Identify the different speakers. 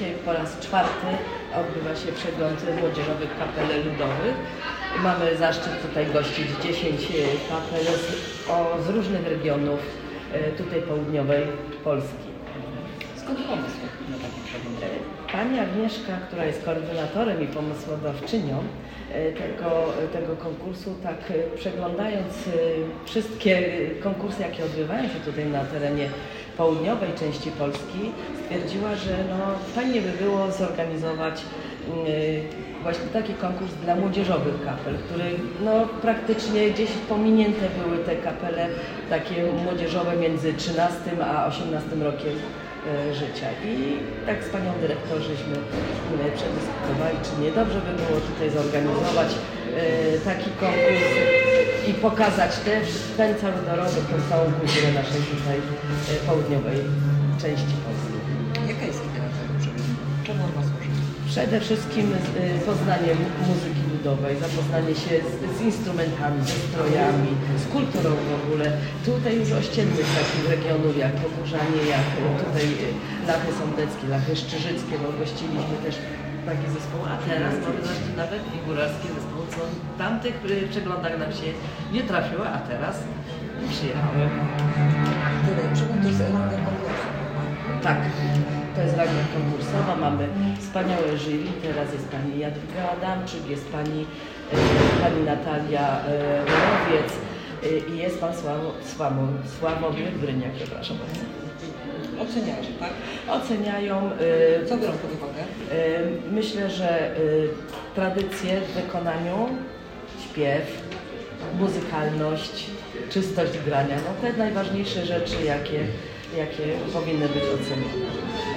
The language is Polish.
Speaker 1: dzisiaj po raz czwarty odbywa się przegląd młodzieżowych kapel ludowych. Mamy zaszczyt tutaj gościć 10 kapel z różnych regionów tutaj południowej Polski.
Speaker 2: Skąd pomysł na taki przegląd?
Speaker 1: Pani Agnieszka, która jest koordynatorem i pomysłodawczynią tego konkursu, tak przeglądając wszystkie konkursy, jakie odbywają się tutaj na terenie południowej części Polski, stwierdziła, że fajnie by było zorganizować właśnie taki konkurs dla młodzieżowych kapel, który praktycznie gdzieś pominięte były te kapele takie młodzieżowe między 13 a 18 rokiem życia. I tak z panią dyrektor żeśmy przedyskutowali, czy nie dobrze by było tutaj zorganizować taki konkurs i pokazać ten całorodorowy, tą całą kulturę naszej tutaj południowej części Polski.
Speaker 2: Jaka jest idea tego przeglądu? Czemu on ma służyć?
Speaker 1: Przede wszystkim poznanie muzyki ludowej, zapoznanie się z instrumentami, ze strojami, z kulturą w ogóle. Tutaj już ościennych takich regionów jak Podłużanie, jak tutaj Lachy Sądeckie, Lachy Szczyżyckie, bo gościliśmy też taki zespół, a teraz mamy zresztą nawet i góralskie zespoły, co w tamtych przeglądach nam się nie trafiło, a teraz przyjechały.
Speaker 2: Przegląd to jest ranga konkursu. Tak.
Speaker 1: To jest ranga konkursowa, mamy wspaniałe jury, teraz jest pani Jadwiga Adamczyk, jest pani Natalia Borowiec i jest pan Sławomir Bryniak, przepraszam bardzo.
Speaker 2: Oceniają, tak?
Speaker 1: Oceniają.
Speaker 2: Co biorą pod uwagę?
Speaker 1: Myślę, że tradycje w wykonaniu, śpiew, muzykalność, czystość grania, te najważniejsze rzeczy, jakie powinny być ocenione.